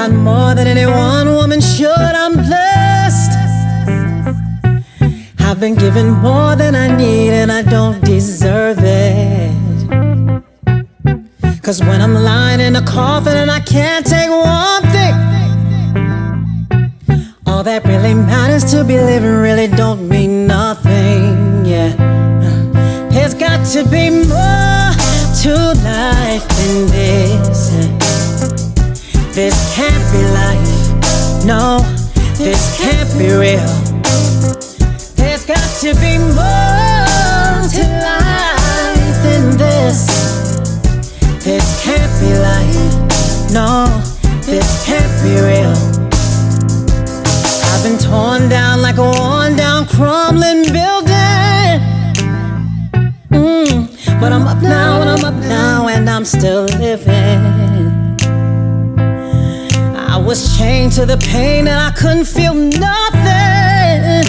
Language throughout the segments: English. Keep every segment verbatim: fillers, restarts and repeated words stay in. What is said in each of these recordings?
got more than any one woman should. I'm blessed. I've been given more than I need, and I don't deserve it. Cause when I'm lying in a coffin and I can't take one thing, all that really matters to be living really don't mean nothing, yeah. There's got to be more to life than this. This can't be life, no, this can't be real. There's got to be more to life than this. This can't be life, no, this can't be real. I've been torn down like a worn down crumbling building, mm, but I'm up now and I'm up now and I'm still living. I was chained to the pain and I couldn't feel nothing.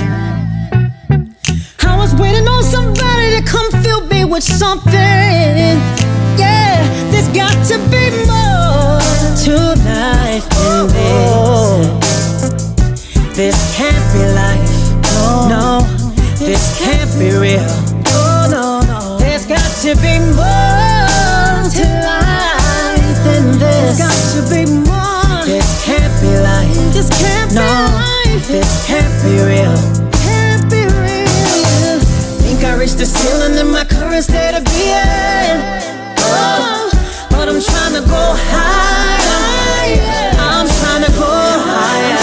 I was waiting on somebody to come fill me with something. Yeah, there's got to be more to life than this. This can't be life, no, no, this can't be real. Oh, no, no. There's got to be more to life than this. There's got to be more. This can't be life. This can't no, be life. This can't be real. Can't be real. Think I reached the ceiling in my current state of being. Oh, but I'm trying to go higher. I'm trying to go higher.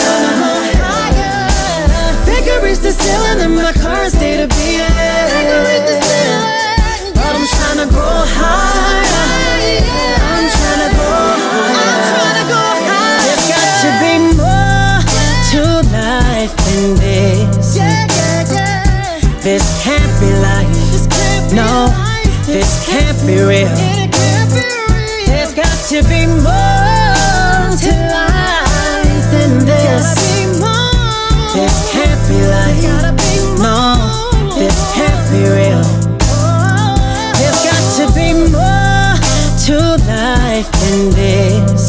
Think I reached the ceiling in my current state of being. But I'm trying to go higher. I'm trying to go higher. I'm trying to go higher. There's got to be more to life than this. This can't be life. No, this can't be real. There's got to be more to life than this. This can't be life. No, this can't be real. There's got to be more to life than this.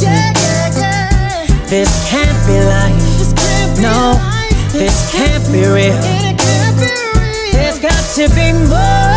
This can't be life. No, this can't be real. There's got to be more